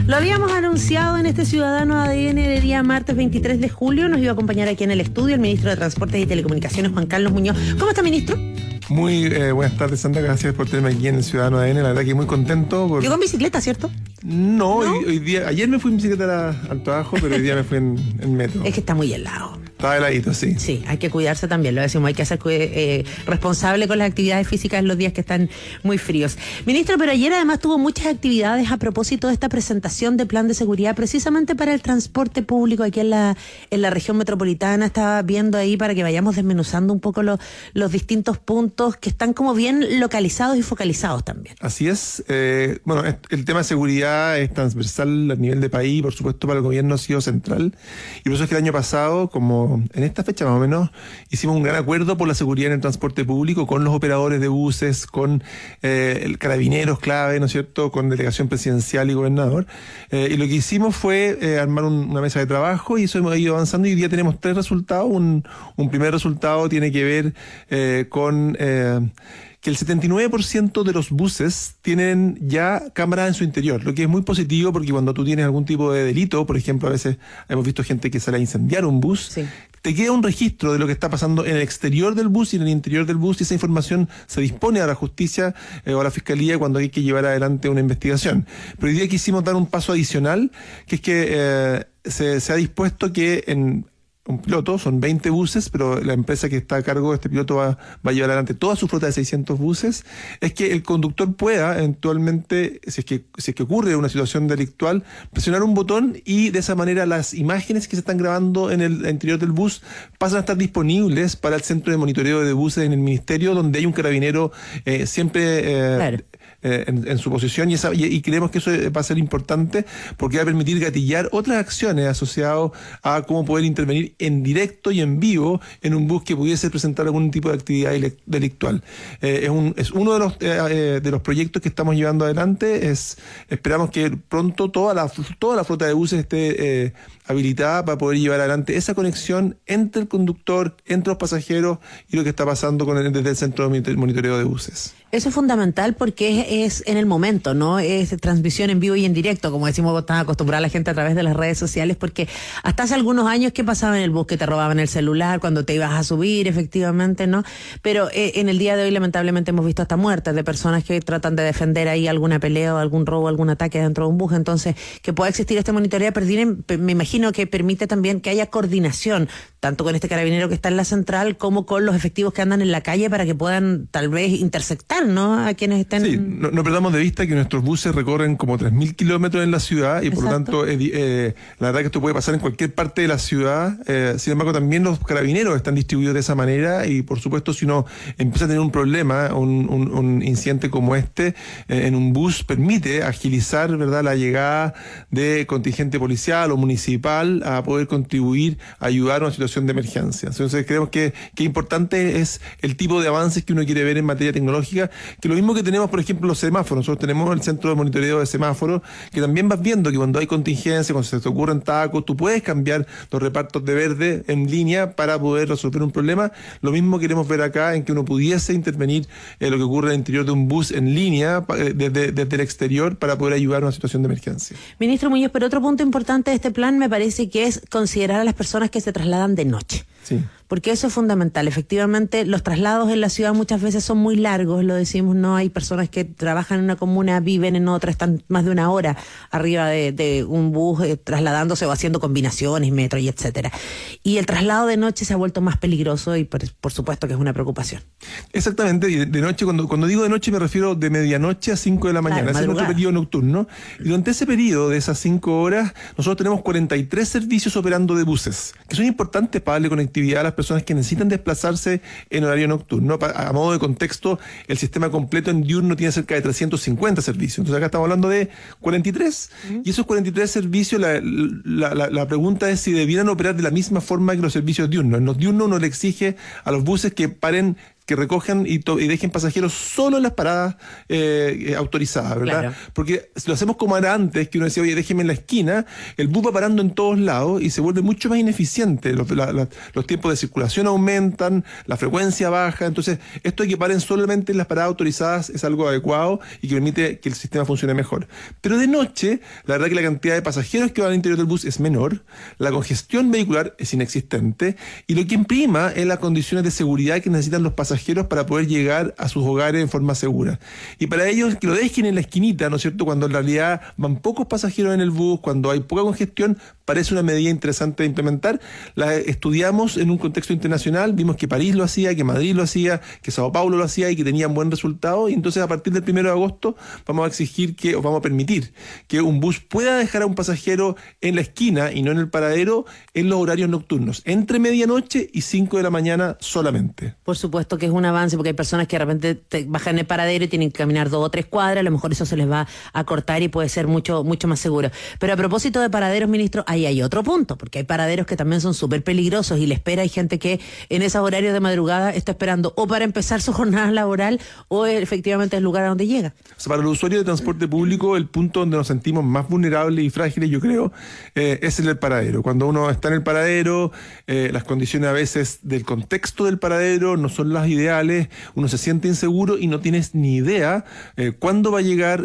Lo habíamos anunciado en este Ciudadano ADN de día martes 23 de julio. Nos iba a acompañar aquí en el estudio el ministro de Transportes y Telecomunicaciones, Juan Carlos Muñoz. ¿Cómo está, ministro? Muy buenas tardes, Sandra. Gracias por tenerme aquí en el Ciudadano ADN. La verdad que muy contento. Llegó en bicicleta, ¿cierto? No. Hoy día, ayer me fui en bicicleta al trabajo, pero hoy día me fui en metro. Es que está muy helado. Estaba heladito, sí. Sí, hay que cuidarse también, lo decimos, hay que ser responsable con las actividades físicas en los días que están muy fríos. Ministro, pero ayer además tuvo muchas actividades a propósito de esta presentación de plan de seguridad precisamente para el transporte público aquí en la región metropolitana. Estaba viendo ahí para que vayamos desmenuzando un poco los distintos puntos que están como bien localizados y focalizados también. Así es. Bueno, el tema de seguridad es transversal a nivel de país, por supuesto para el gobierno ha sido central. Y por eso es que el año pasado, como en esta fecha más o menos, hicimos un gran acuerdo por la seguridad en el transporte público con los operadores de buses, con el carabineros clave, ¿no es cierto?, con delegación presidencial y gobernador. Y lo que hicimos fue armar una mesa de trabajo y eso hemos ido avanzando y hoy día tenemos 3 resultados. Un primer resultado tiene que ver con que el 79% de los buses tienen ya cámaras en su interior, lo que es muy positivo porque cuando tú tienes algún tipo de delito, por ejemplo, a veces hemos visto gente que sale a incendiar un bus, sí, te queda un registro de lo que está pasando en el exterior del bus y en el interior del bus y esa información se dispone a la justicia o a la fiscalía cuando hay que llevar adelante una investigación. Pero hoy día quisimos dar un paso adicional, que es que se ha dispuesto que en un piloto, son 20 buses, pero la empresa que está a cargo de este piloto va a llevar adelante toda su flota de 600 buses, es que el conductor pueda eventualmente, si es que ocurre una situación delictual, presionar un botón y de esa manera las imágenes que se están grabando en el interior del bus pasan a estar disponibles para el centro de monitoreo de buses en el ministerio, donde hay un carabinero siempre claro, en su posición y creemos que eso va a ser importante porque va a permitir gatillar otras acciones asociadas a cómo poder intervenir en directo y en vivo en un bus que pudiese presentar algún tipo de actividad delictual. Es uno de los proyectos que estamos llevando adelante. Esperamos que pronto toda la flota de buses esté habilitada para poder llevar adelante esa conexión entre el conductor, entre los pasajeros y lo que está pasando desde el centro de monitoreo de buses. Eso es fundamental porque es en el momento, ¿no? Es transmisión en vivo y en directo, como decimos, están acostumbrada la gente a través de las redes sociales, porque hasta hace algunos años, ¿qué pasaba en el bus? Que te robaban el celular cuando te ibas a subir, efectivamente, ¿no? Pero en el día de hoy, lamentablemente, hemos visto hasta muertes de personas que tratan de defender ahí alguna pelea o algún robo, algún ataque dentro de un bus. Entonces, que pueda existir este monitoreo, me imagino que permite también que haya coordinación, tanto con este carabinero que está en la central, como con los efectivos que andan en la calle para que puedan tal vez intersectar, ¿no? A quienes estén... Sí, no perdamos de vista que nuestros buses recorren como 3.000 kilómetros en la ciudad y exacto, por lo tanto la verdad que esto puede pasar en cualquier parte de la ciudad. Sin embargo, también los carabineros están distribuidos de esa manera y por supuesto si uno empieza a tener un problema, un incidente como este en un bus, permite agilizar, ¿verdad?, la llegada de contingente policial o municipal a poder contribuir a ayudar a una situación de emergencia. Entonces creemos que importante es el tipo de avances que uno quiere ver en materia tecnológica, que lo mismo que tenemos, por ejemplo, los semáforos. Nosotros tenemos el centro de monitoreo de semáforos, que también vas viendo que cuando hay contingencia, cuando se te ocurren tacos, tú puedes cambiar los repartos de verde en línea para poder resolver un problema. Lo mismo queremos ver acá, en que uno pudiese intervenir lo que ocurre en el interior de un bus en línea, desde el exterior, para poder ayudar a una situación de emergencia. Ministro Muñoz, pero otro punto importante de este plan me parece que es considerar a las personas que se trasladan de noche. Sí. Porque eso es fundamental. Efectivamente, los traslados en la ciudad muchas veces son muy largos, lo decimos, no hay personas que trabajan en una comuna, viven en otra, están más de una hora arriba de un bus trasladándose o haciendo combinaciones, metro y etcétera. Y el traslado de noche se ha vuelto más peligroso y por supuesto que es una preocupación. Exactamente, y de noche, cuando digo de noche me refiero de medianoche a 5 de la mañana, claro, ese es nuestro periodo nocturno. Y durante ese periodo de esas 5 horas, nosotros tenemos 43 servicios operando de buses, que son importantes para darle conectividad a las personas que necesitan desplazarse en horario nocturno. A modo de contexto, el sistema completo en diurno tiene cerca de 350 servicios. Entonces acá estamos hablando de 43. Y esos 43 servicios, la pregunta es si debieran operar de la misma forma que los servicios diurnos. En los diurnos uno le exige a los buses que paren que recojan y dejen pasajeros solo en las paradas autorizadas, ¿verdad? Claro. Porque si lo hacemos como era antes, que uno decía, oye, déjeme en la esquina, el bus va parando en todos lados y se vuelve mucho más ineficiente. Los tiempos de circulación aumentan, la frecuencia baja, entonces esto de que paren solamente en las paradas autorizadas es algo adecuado y que permite que el sistema funcione mejor. Pero de noche, la verdad que la cantidad de pasajeros que van al interior del bus es menor, la congestión vehicular es inexistente y lo que imprima es las condiciones de seguridad que necesitan los pasajeros para poder llegar a sus hogares en forma segura. Y para ellos, que lo dejen en la esquinita, ¿no es cierto?, cuando en realidad van pocos pasajeros en el bus, cuando hay poca congestión, parece una medida interesante de implementar. La estudiamos en un contexto internacional, vimos que París lo hacía, que Madrid lo hacía, que Sao Paulo lo hacía y que tenían buen resultado, y entonces a partir del 1 de agosto vamos a exigir o vamos a permitir que un bus pueda dejar a un pasajero en la esquina y no en el paradero en los horarios nocturnos, entre medianoche y 5 de la mañana solamente. Por supuesto que es un avance, porque hay personas que de repente bajan en el paradero y tienen que caminar 2 o 3 cuadras, a lo mejor eso se les va a cortar y puede ser mucho más seguro. Pero a propósito de paraderos, ministro, ahí hay otro punto, porque hay paraderos que también son súper peligrosos y la espera, hay gente que en esos horarios de madrugada está esperando o para empezar su jornada laboral o efectivamente el lugar a donde llega. O sea, para los usuarios de transporte público, el punto donde nos sentimos más vulnerables y frágiles, yo creo, es el paradero. Cuando uno está en el paradero, las condiciones a veces del contexto del paradero no son las ideales, uno se siente inseguro y no tienes ni idea cuándo va a llegar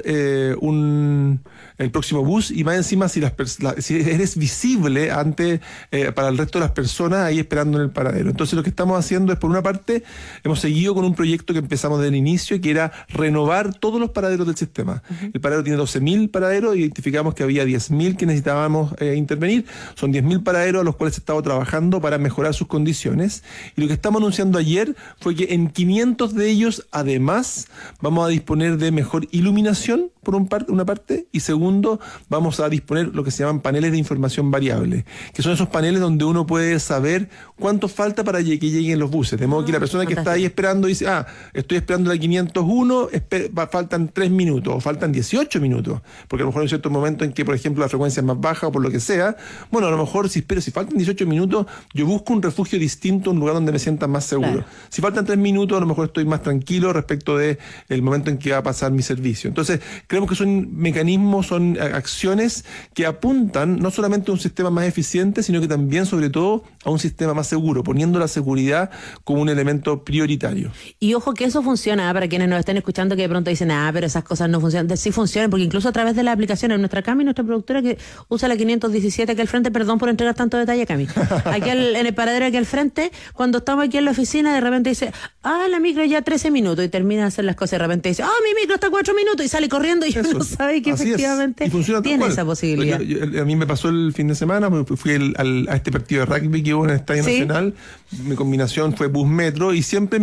el próximo bus, y más encima si eres visible para el resto de las personas ahí esperando en el paradero. Entonces lo que estamos haciendo es, por una parte, hemos seguido con un proyecto que empezamos desde el inicio, que era renovar todos los paraderos del sistema. Uh-huh. El paradero tiene 12.000 paraderos, identificamos que había 10.000 que necesitábamos intervenir. Son 10.000 paraderos a los cuales he estado trabajando para mejorar sus condiciones, y lo que estamos anunciando ayer fue que en 500 de ellos además vamos a disponer de mejor iluminación por una parte, y segundo, vamos a disponer lo que se llaman paneles de información variable, que son esos paneles donde uno puede saber cuánto falta para que lleguen los buses, de modo que la persona que está ahí esperando dice, estoy esperando la 501, faltan 3 minutos o faltan 18 minutos, porque a lo mejor hay un cierto momento en que, por ejemplo, la frecuencia es más baja o por lo que sea. Bueno, a lo mejor si faltan 18 minutos, yo busco un refugio distinto, un lugar donde me sienta más seguro. Claro. Si faltan 3 minutos, a lo mejor estoy más tranquilo respecto de el momento en que va a pasar mi servicio. Entonces, creemos que son mecanismos, son acciones que apuntan no solamente a un sistema más eficiente, sino que también, sobre todo, a un sistema más seguro, poniendo la seguridad como un elemento prioritario. Y ojo que eso funciona, para quienes nos estén escuchando que de pronto dicen, pero esas cosas no funcionan. Sí funcionan, porque incluso a través de la aplicación, en nuestra Cami, nuestra productora que usa la 517 aquí al frente, perdón por entregar tanto detalle, Cami, aquí en el paradero aquí al frente, cuando estamos aquí en la oficina, de repente dice, la micro ya 13 minutos, y termina de hacer las cosas, y de repente dice, mi micro está 4 minutos, y sale corriendo, y uno sabe que así efectivamente tiene esa posibilidad. A mí me pasó el fin de semana, fui a este partido de rugby que hubo en el Estadio Nacional, mi combinación fue bus-metro, y siempre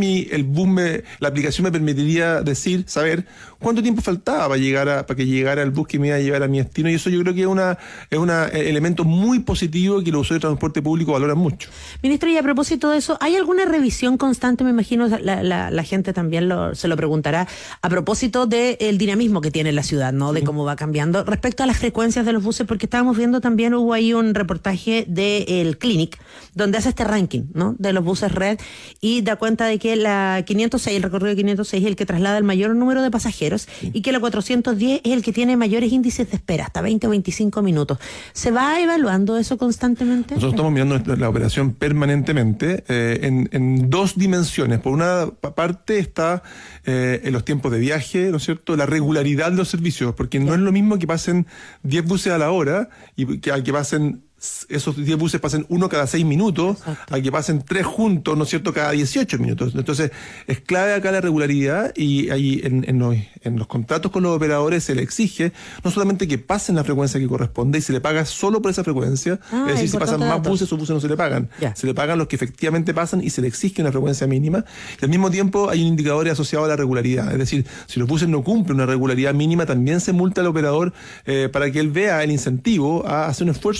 la aplicación me permitiría saber cuánto tiempo faltaba para que llegara el bus que me iba a llevar a mi destino, y eso yo creo que es un elemento muy positivo que los usuarios de transporte público valoran mucho. Ministro, y a propósito de eso, ¿hay alguna revisión constante? Me imagino la gente también se lo preguntará, a propósito del dinamismo que tiene la ciudad, ¿no? De cómo va cambiando respecto a las frecuencias de los buses, porque estábamos viendo también, hubo ahí un reportaje del Clinic, donde hace este ranking, ¿no?, de los buses red, y da cuenta de que el recorrido de 506 es el que traslada el mayor número de pasajeros, y que la 410 es el que tiene mayores índices de espera, hasta 20 o 25 minutos. ¿Se va evaluando eso constantemente? Nosotros estamos mirando la operación permanentemente en 2 dimensiones. Por una parte está en los tiempos de viaje, ¿no es cierto?, la regularidad de los servicios, porque no es lo mismo que pasen 10 buses a la hora y que pasen esos 10 buses pasen uno cada 6 minutos. Exacto. A que pasen 3 juntos, ¿no es cierto?, cada 18 minutos. Entonces, es clave acá la regularidad, y ahí en los contratos con los operadores se le exige no solamente que pasen la frecuencia que corresponde y se le paga solo por esa frecuencia, es decir, si pasan más buses, esos buses no se le pagan. Se le pagan los que efectivamente pasan y se le exige una frecuencia mínima. Y al mismo tiempo hay un indicador asociado a la regularidad, es decir, si los buses no cumplen una regularidad mínima, también se multa al operador para que él vea el incentivo a hacer un esfuerzo porque la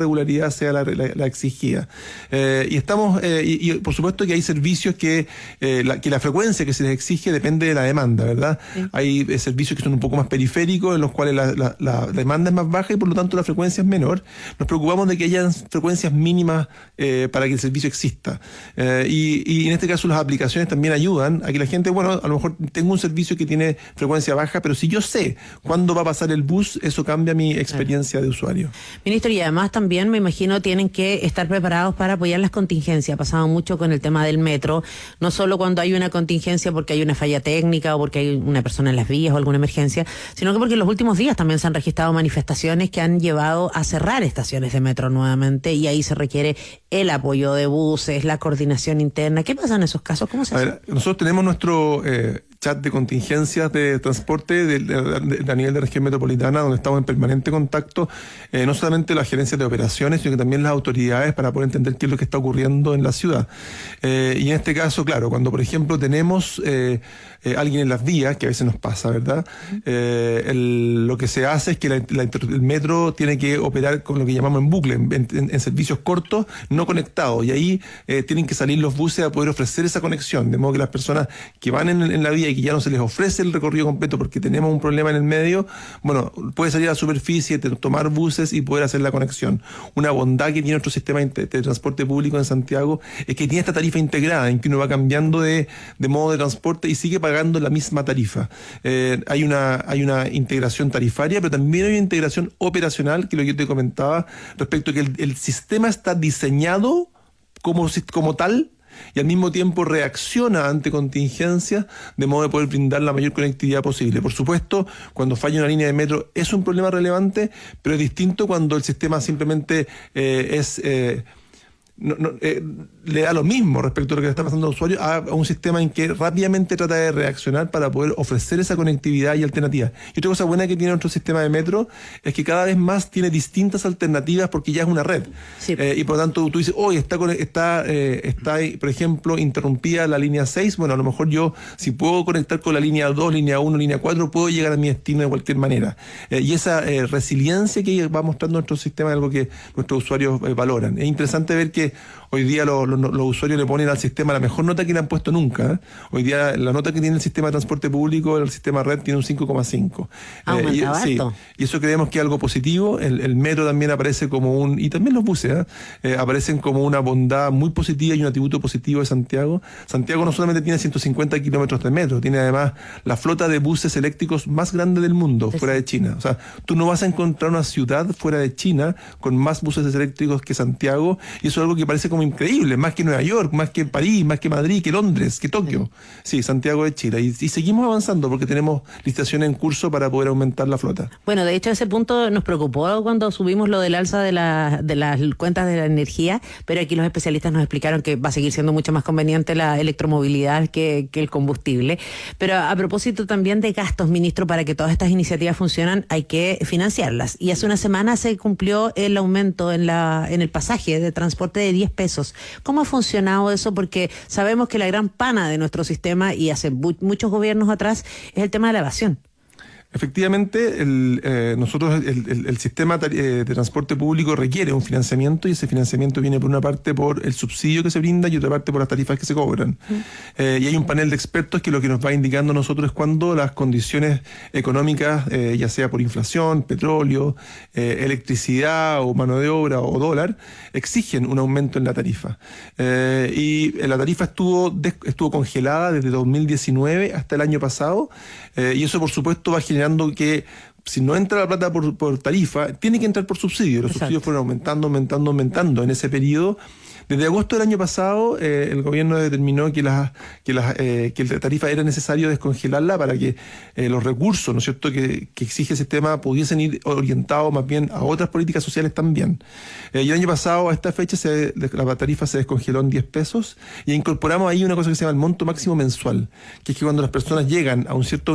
regularidad sea la exigida. Y estamos, y por supuesto que hay servicios que la frecuencia que se les exige depende de la demanda, ¿verdad? Sí. Hay servicios que son un poco más periféricos, en los cuales la demanda es más baja y por lo tanto la frecuencia es menor. Nos preocupamos de que haya frecuencias mínimas para que el servicio exista. Y en este caso las aplicaciones también ayudan a que la gente, bueno, a lo mejor tengo un servicio que tiene frecuencia baja, pero si yo sé cuándo va a pasar el bus, eso cambia mi experiencia de usuario. Ministro, y además también me imagino tienen que estar preparados para apoyar las contingencias. Ha pasado mucho con el tema del metro, no solo cuando hay una contingencia porque hay una falla técnica o porque hay una persona en las vías o alguna emergencia, sino que porque en los últimos días también se han registrado manifestaciones que han llevado a cerrar estaciones de metro nuevamente y ahí se requiere el apoyo de buses, la coordinación interna. ¿Qué pasa en esos casos? ¿Cómo se hace? Nosotros tenemos nuestro chat de contingencias de transporte a nivel de región metropolitana, donde estamos en permanente contacto, no solamente las gerencias de operaciones, sino que también las autoridades para poder entender qué es lo que está ocurriendo en la ciudad. Y en este caso, claro, cuando por ejemplo tenemos alguien en las vías, que a veces nos pasa, ¿verdad? Lo que se hace es que el metro tiene que operar con lo que llamamos en bucle, en servicios cortos, no conectados, y ahí tienen que salir los buses a poder ofrecer esa conexión, de modo que las personas que van en la vía y que ya no se les ofrece el recorrido completo porque tenemos un problema en el medio, bueno, puede salir a la superficie, tomar buses y poder hacer la conexión. Una bondad que tiene nuestro sistema de transporte público en Santiago es que tiene esta tarifa integrada, en que uno va cambiando de modo de transporte y sigue pagando la misma tarifa. Hay una integración tarifaria, pero también hay una integración operacional, que es lo que yo te comentaba, respecto a que el sistema está diseñado como tal, y al mismo tiempo reacciona ante contingencias de modo de poder brindar la mayor conectividad posible. Por supuesto, cuando falla una línea de metro es un problema relevante, pero es distinto cuando el sistema simplemente le da lo mismo respecto a lo que le está pasando al usuario a un sistema en que rápidamente trata de reaccionar para poder ofrecer esa conectividad y alternativas. Y otra cosa buena que tiene nuestro sistema de metro es que cada vez más tiene distintas alternativas porque ya es una red. Sí. Y por lo tanto tú dices, hoy está por ejemplo interrumpida la línea 6, bueno, a lo mejor yo si puedo conectar con la línea 2, línea 1, línea 4, puedo llegar a mi destino de cualquier manera. Y esa resiliencia que va mostrando nuestro sistema es algo que nuestros usuarios valoran. Es interesante ver que hoy día los usuarios le ponen al sistema la mejor nota que le han puesto nunca. Hoy día la nota que tiene el sistema de transporte público, el sistema red, tiene un 5,5. Y eso creemos que es algo positivo. El metro también aparece como y también los buses, aparecen como una bondad muy positiva y un atributo positivo de Santiago. Santiago no solamente tiene 150 kilómetros de metro, tiene además la flota de buses eléctricos más grande del mundo, fuera de China. O sea, tú no vas a encontrar una ciudad fuera de China con más buses eléctricos que Santiago, y eso es algo que parece como increíble, más que Nueva York, más que París, más que Madrid, que Londres, que Tokio. Sí, Santiago de Chile. Y seguimos avanzando porque tenemos licitaciones en curso para poder aumentar la flota. Bueno, de hecho ese punto nos preocupó cuando subimos lo del alza de las cuentas de la energía, pero aquí los especialistas nos explicaron que va a seguir siendo mucho más conveniente la electromovilidad que el combustible. Pero a propósito también de gastos, ministro, para que todas estas iniciativas funcionen hay que financiarlas. Y hace una semana se cumplió el aumento en el pasaje de transporte de 10 pesos. ¿Cómo ha funcionado eso? Porque sabemos que la gran pana de nuestro sistema, y hace muchos gobiernos atrás, es el tema de la evasión. Efectivamente, nosotros el sistema de transporte público requiere un financiamiento, y ese financiamiento viene por una parte por el subsidio que se brinda y otra parte por las tarifas que se cobran. Y hay un panel de expertos que lo que nos va indicando a nosotros es cuando las condiciones económicas, ya sea por inflación, petróleo, electricidad o mano de obra o dólar, exigen un aumento en la tarifa. Y la tarifa estuvo congelada desde 2019 hasta el año pasado, y eso por supuesto va generando que si no entra la plata por tarifa, tiene que entrar por subsidio. Los subsidios fueron aumentando en ese periodo. Desde agosto del año pasado, el gobierno determinó que la tarifa era necesario descongelarla para que los recursos, ¿no es cierto?, que exige el sistema pudiesen ir orientados más bien a otras políticas sociales también. Y el año pasado, a esta fecha, la tarifa se descongeló en 10 pesos y incorporamos ahí una cosa que se llama el monto máximo mensual, que es que cuando las personas llegan a un cierto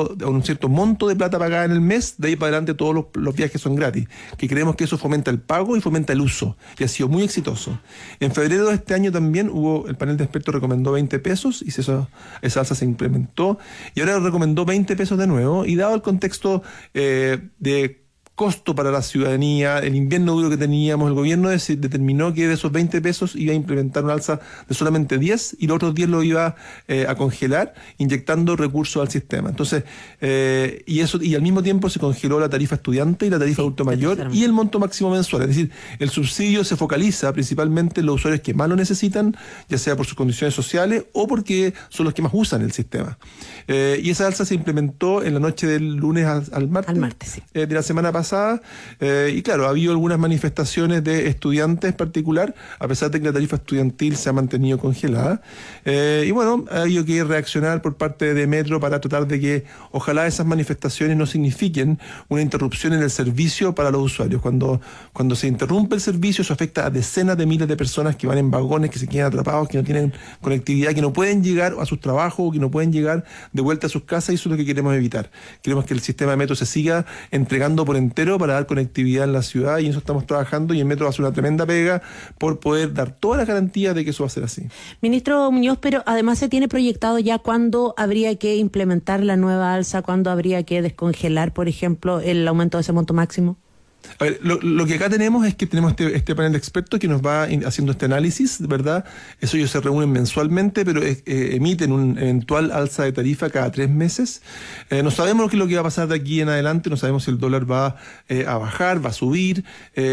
monto de plata pagada en el mes, de ahí para adelante todos los viajes son gratis, que creemos que eso fomenta el pago y fomenta el uso, y ha sido muy exitoso. En febrero de este año también el panel de expertos recomendó 20 pesos y esa alza se implementó, y ahora recomendó 20 pesos de nuevo, y dado el contexto de costo para la ciudadanía, el invierno duro que teníamos, el gobierno determinó que de esos 20 pesos iba a implementar una alza de solamente 10 y los otros 10 lo iba a congelar, inyectando recursos al sistema. Entonces, y al mismo tiempo se congeló la tarifa estudiante y la tarifa adulto mayor y el monto máximo mensual. Es decir, el subsidio se focaliza principalmente en los usuarios que más lo necesitan, ya sea por sus condiciones sociales o porque son los que más usan el sistema. Y esa alza se implementó en la noche del lunes al martes. Al martes, sí. De la semana pasada. Y claro, ha habido algunas manifestaciones de estudiantes en particular, a pesar de que la tarifa estudiantil se ha mantenido congelada. Y bueno, ha habido que reaccionar por parte de Metro para tratar de que ojalá esas manifestaciones no signifiquen una interrupción en el servicio para los usuarios. Cuando se interrumpe el servicio, eso afecta a decenas de miles de personas que van en vagones, que se quedan atrapados, que no tienen conectividad, que no pueden llegar a sus trabajos, que no pueden llegar de vuelta a sus casas, y eso es lo que queremos evitar. Queremos que el sistema de Metro se siga entregando por entero para dar conectividad en la ciudad, y en eso estamos trabajando, y el Metro va a hacer una tremenda pega por poder dar todas las garantías de que eso va a ser así. Ministro Muñoz, pero además se tiene proyectado ya cuándo habría que implementar la nueva alza, cuándo habría que descongelar, por ejemplo, el aumento de ese monto máximo. A ver, lo que acá tenemos es que tenemos este panel de expertos que nos va haciendo este análisis, ¿verdad? Eso ellos se reúnen mensualmente, pero emiten un eventual alza de tarifa cada 3 meses. No sabemos qué es lo que va a pasar de aquí en adelante, no sabemos si el dólar va a bajar, va a subir,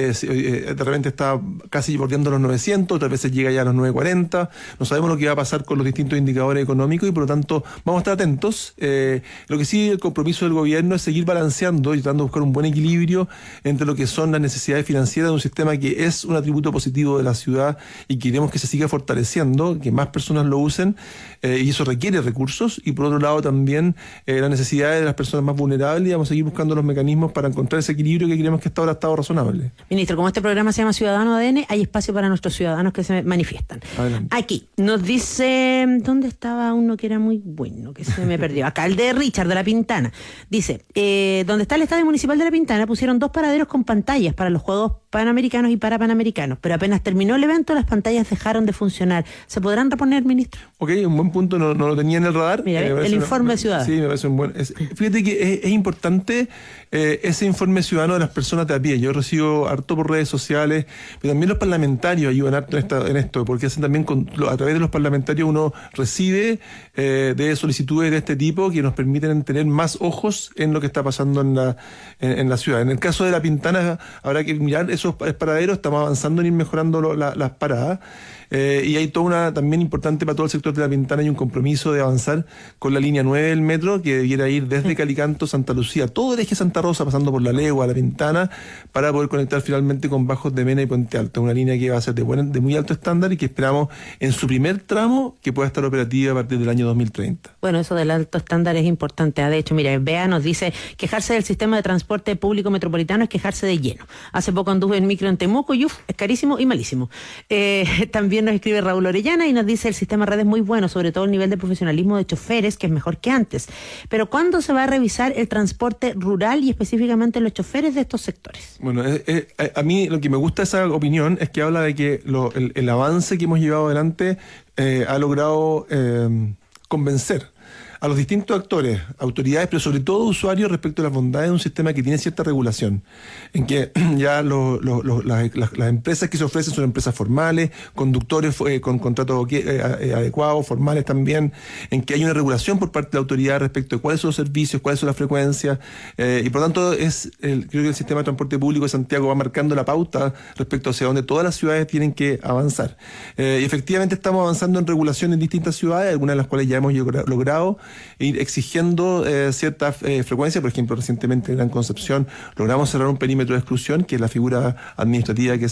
de repente está casi bordeando los 900, otras veces llega ya a los 940, no sabemos lo que va a pasar con los distintos indicadores económicos y por lo tanto vamos a estar atentos. Lo que sí, el compromiso del gobierno es seguir balanceando y tratando de buscar un buen equilibrio entre lo que son las necesidades financieras de un sistema que es un atributo positivo de la ciudad y queremos que se siga fortaleciendo, que más personas lo usen, y eso requiere recursos, y por otro lado también las necesidades de las personas más vulnerables, y vamos a seguir buscando los mecanismos para encontrar ese equilibrio que creemos que hasta ahora ha estado razonable. Ministro, como este programa se llama Ciudadano ADN, hay espacio para nuestros ciudadanos que se manifiestan. Adelante. Aquí nos dice, ¿dónde estaba uno que era muy bueno, que se me perdió? Acá, el de Richard, de La Pintana. Dice, donde está el Estadio Municipal de La Pintana, pusieron 2 paraderos con pantallas para los Juegos Panamericanos y para Panamericanos, pero apenas terminó el evento las pantallas dejaron de funcionar. ¿Se podrán reponer, ministro? Ok, un buen punto, no lo tenía en el radar. Mira, el informe ciudadano. Sí, me parece un buen... fíjate que es importante ese informe ciudadano de las personas de a pie. Yo recibo harto por redes sociales, pero también los parlamentarios ayudan harto en esto, porque hacen también a través de los parlamentarios uno recibe de solicitudes de este tipo que nos permiten tener más ojos en lo que está pasando en la ciudad. En el caso de La Pintana habrá que mirar esos paraderos, estamos avanzando en ir mejorando las paradas. Y hay toda una también importante para todo el sector de La Pintana, hay un compromiso de avanzar con la línea 9 del metro, que debiera ir desde Calicanto, Santa Lucía, todo el eje Santa Rosa, pasando por La Legua, La Pintana, para poder conectar finalmente con Bajos de Mena y Puente Alto. Una línea que va a ser de muy alto estándar y que esperamos en su primer tramo que pueda estar operativa a partir del año 2030. Bueno, eso del alto estándar es importante. De hecho, mira, Bea nos dice, quejarse del sistema de transporte público metropolitano es quejarse de lleno. Hace poco anduve en micro en Temuco y es carísimo y malísimo. También nos escribe Raúl Orellana y nos dice, el sistema red es muy bueno, sobre todo el nivel de profesionalismo de choferes, que es mejor que antes. Pero ¿cuándo se va a revisar el transporte rural y específicamente los choferes de estos sectores? Bueno, a mí lo que me gusta de esa opinión es que habla de que el avance que hemos llevado adelante ha logrado convencer a los distintos actores, autoridades, pero sobre todo usuarios, respecto a las bondades de un sistema que tiene cierta regulación, en que ya las empresas que se ofrecen son empresas formales, conductores con contratos adecuados, formales también, en que hay una regulación por parte de la autoridad respecto de cuáles son los servicios, cuáles son las frecuencias, y por lo tanto creo que el sistema de transporte público de Santiago va marcando la pauta respecto hacia donde todas las ciudades tienen que avanzar. Y efectivamente estamos avanzando en regulación en distintas ciudades, algunas de las cuales ya hemos logrado ir exigiendo cierta frecuencia. Por ejemplo, recientemente en Gran Concepción logramos cerrar un perímetro de exclusión, que es la figura administrativa que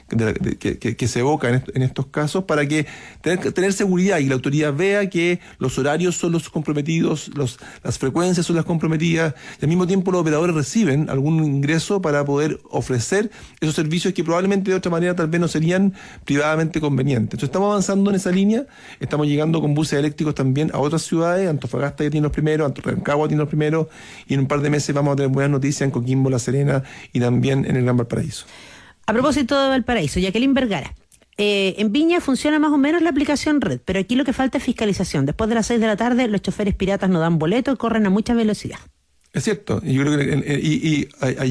se evoca en estos casos, para que tener seguridad y la autoridad vea que los horarios son los comprometidos, las frecuencias son las comprometidas, y al mismo tiempo los operadores reciben algún ingreso para poder ofrecer esos servicios que probablemente de otra manera tal vez no serían privadamente convenientes. Entonces estamos avanzando en esa línea, estamos llegando con buses eléctricos también a otras ciudades. Antofagasta ya tiene los primeros, Rancagua tiene los primeros, y en un par de meses vamos a tener buenas noticias en Coquimbo, La Serena y también en el Gran Valparaíso. A propósito de Valparaíso, Jacqueline Vergara, en Viña funciona más o menos la aplicación red, pero aquí lo que falta es fiscalización. Después de las 6 de la tarde, los choferes piratas no dan boleto y corren a mucha velocidad. Es cierto, y yo creo que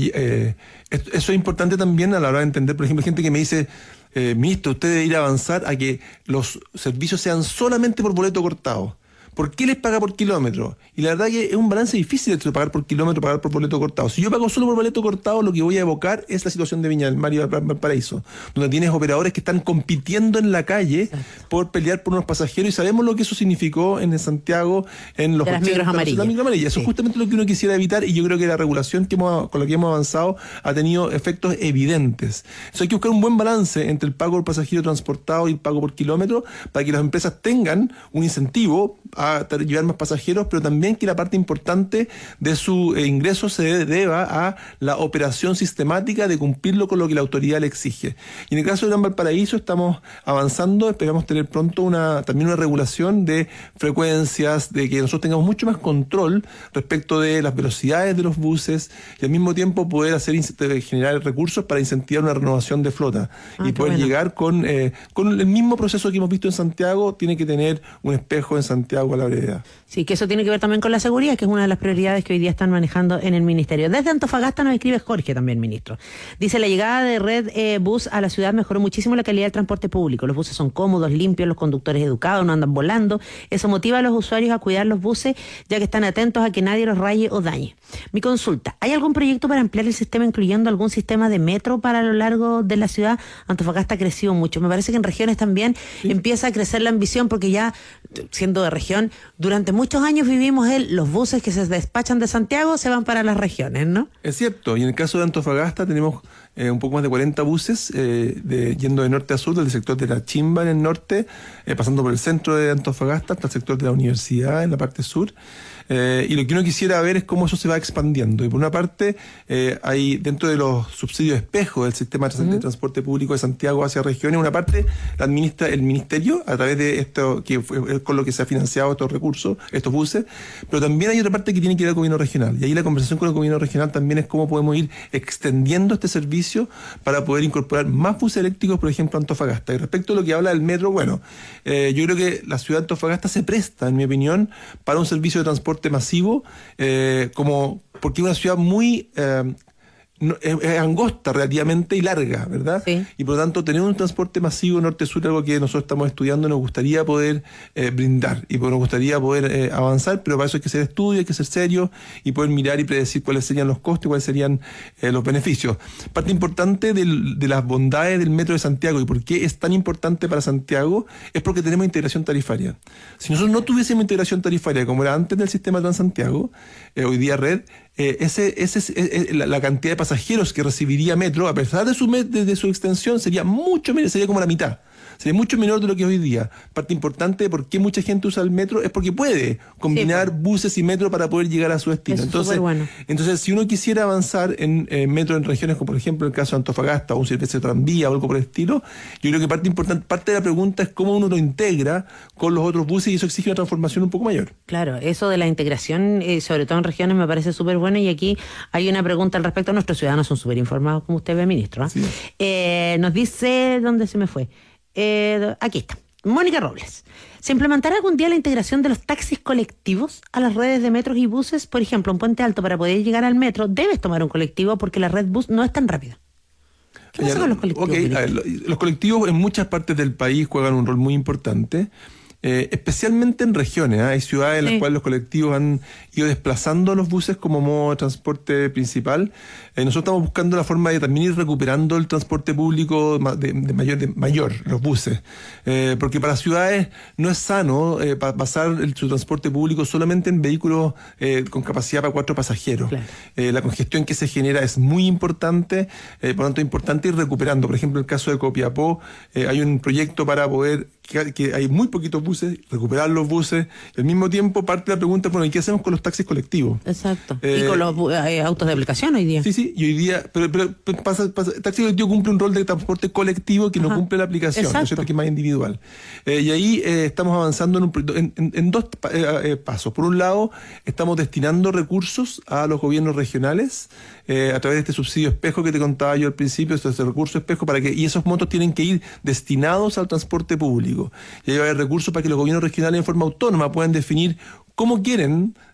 eso es importante también a la hora de entender, por ejemplo, gente que me dice, ministro, usted debe ir a avanzar a que los servicios sean solamente por boleto cortado. ¿Por qué les paga por kilómetro? Y la verdad que es un balance difícil entre pagar por kilómetro, pagar por boleto cortado. Si yo pago solo por boleto cortado, lo que voy a evocar es la situación de Viña del Mar y Valparaíso, donde tienes operadores que están compitiendo en la calle por pelear por unos pasajeros, y sabemos lo que eso significó en Santiago en los 80, micros amarillas. Eso es justamente lo que uno quisiera evitar, y yo creo que la regulación con la que hemos avanzado ha tenido efectos evidentes. Entonces hay que buscar un buen balance entre el pago por pasajero transportado y el pago por kilómetro para que las empresas tengan un incentivo a llevar más pasajeros, pero también que la parte importante de su ingreso se deba a la operación sistemática de cumplirlo con lo que la autoridad le exige. Y en el caso de Gran Valparaíso estamos avanzando, esperamos tener pronto también una regulación de frecuencias, de que nosotros tengamos mucho más control respecto de las velocidades de los buses, y al mismo tiempo poder generar recursos para incentivar una renovación de flota y poder llegar con el mismo proceso que hemos visto en Santiago. Tiene que tener un espejo en Santiago a la brevedad. Sí, que eso tiene que ver también con la seguridad, que es una de las prioridades que hoy día están manejando en el ministerio. Desde Antofagasta nos escribe Jorge también, ministro. Dice, la llegada de Red Bus a la ciudad mejoró muchísimo la calidad del transporte público. Los buses son cómodos, limpios, los conductores educados, no andan volando. Eso motiva a los usuarios a cuidar los buses, ya que están atentos a que nadie los raye o dañe. Mi consulta, ¿hay algún proyecto para ampliar el sistema, incluyendo algún sistema de metro para lo largo de la ciudad? Antofagasta ha crecido mucho. Me parece que en regiones también empieza a crecer la ambición, porque ya, siendo de región, durante muchos años vivimos los buses que se despachan de Santiago se van para las regiones, ¿no? Es cierto, y en el caso de Antofagasta tenemos un poco más de 40 buses yendo de norte a sur, del sector de La Chimba en el norte, pasando por el centro de Antofagasta hasta el sector de la universidad en la parte sur. Y lo que uno quisiera ver es cómo eso se va expandiendo. Y por una parte, hay dentro de los subsidios espejo del sistema de transporte público de Santiago hacia regiones, una parte la administra el ministerio a través de esto, que fue con lo que se ha financiado estos recursos, estos buses, pero también hay otra parte que tiene que ver con el gobierno regional. Y ahí la conversación con el gobierno regional también es cómo podemos ir extendiendo este servicio para poder incorporar más buses eléctricos, por ejemplo, a Antofagasta. Y respecto a lo que habla del metro, bueno, yo creo que la ciudad de Antofagasta se presta, en mi opinión, para un servicio de transporte masivo, porque es una ciudad muy es angosta relativamente y larga, ¿verdad? Sí. Y por lo tanto tener un transporte masivo norte-sur, algo que nosotros estamos estudiando, nos gustaría poder brindar, y nos gustaría poder avanzar, pero para eso hay que hacer estudios, hay que ser serios y poder mirar y predecir cuáles serían los costos y cuáles serían los beneficios. Parte importante de las bondades del Metro de Santiago y por qué es tan importante para Santiago es porque tenemos integración tarifaria. Si nosotros no tuviésemos integración tarifaria como era antes del sistema Transantiago, hoy día Red, la cantidad de pasajeros que recibiría Metro, a pesar de su extensión, sería mucho menos, sería como la mitad. Sería mucho menor de lo que es hoy día. Parte importante de por qué mucha gente usa el metro es porque puede combinar buses y metro para poder llegar a su destino. Entonces, si uno quisiera avanzar en metro en regiones como por ejemplo el caso de Antofagasta o un servicio de tranvía o algo por el estilo, yo creo que parte de la pregunta es cómo uno lo integra con los otros buses, y eso exige una transformación un poco mayor. Claro, eso de la integración, sobre todo en regiones, me parece súper bueno, y aquí hay una pregunta al respecto. Nuestros ciudadanos son súper informados, como usted ve, ministro. Sí. Nos dice, ¿dónde se me fue? Aquí está, Mónica Robles. ¿Se implementará algún día la integración de los taxis colectivos a las redes de metros y buses? Por ejemplo, en Puente Alto, para poder llegar al metro, debes tomar un colectivo porque la red bus no es tan rápida. ¿Qué pasa con los colectivos? Los colectivos en muchas partes del país juegan un rol muy importante. Especialmente en regiones. Hay ciudades en las cuales los colectivos han ido desplazando los buses como modo de transporte principal. Nosotros estamos buscando la forma de también ir recuperando el transporte público de mayor, los buses. Porque para ciudades no es sano basar su transporte público solamente en vehículos con capacidad para 4 pasajeros. Claro. La congestión que se genera es muy importante, por lo tanto es importante ir recuperando. Por ejemplo, en el caso de Copiapó, hay un proyecto para poder, que hay muy poquitos buses, recuperar los buses. Al mismo tiempo, parte de la pregunta, bueno, ¿y qué hacemos con los taxis colectivos? Exacto. Y con los autos de aplicación hoy día. Sí, y hoy día, pero pasa, el taxi colectivo cumple un rol de transporte colectivo que no cumple la aplicación, ¿no es cierto? Que es más individual. Y ahí estamos avanzando en dos pasos. Por un lado, estamos destinando recursos a los gobiernos regionales a través de este subsidio espejo que te contaba yo al principio, este recurso espejo, y esos montos tienen que ir destinados al transporte público. Y ahí va a haber recursos para que los gobiernos regionales en forma autónoma puedan definir cómo quieren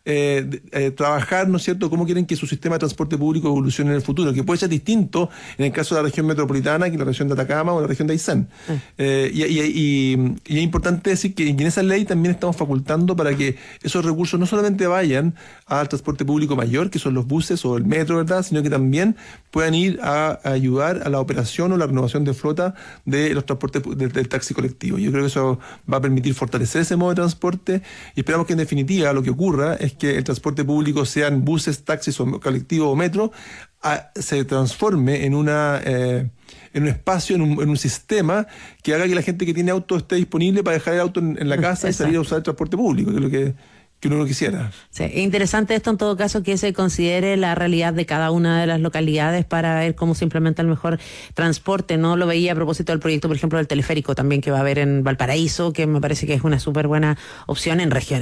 trabajar, ¿no es cierto?, cómo quieren que su sistema de transporte público evolucione en el futuro, que puede ser distinto en el caso de la región metropolitana que en la región de Atacama o la región de Aysén. Y es importante decir que en esa ley también estamos facultando para que esos recursos no solamente vayan al transporte público mayor, que son los buses o el metro, ¿verdad?, sino que también puedan ir a ayudar a la operación o la renovación de flota de los transportes del taxi colectivo. Yo creo que eso va a permitir fortalecer ese modo de transporte y esperamos que en definitiva lo que ocurra es que el transporte público, sean buses, taxis o colectivo o metro, se transforme en un espacio, en un sistema que haga que la gente que tiene auto esté disponible para dejar el auto en la casa y salir a usar el transporte público, que es lo que uno no quisiera. Sí, es interesante esto en todo caso, que se considere la realidad de cada una de las localidades para ver cómo se implementa el mejor transporte. No lo veía a propósito del proyecto, por ejemplo, del teleférico también que va a haber en Valparaíso, que me parece que es una súper buena opción en regiones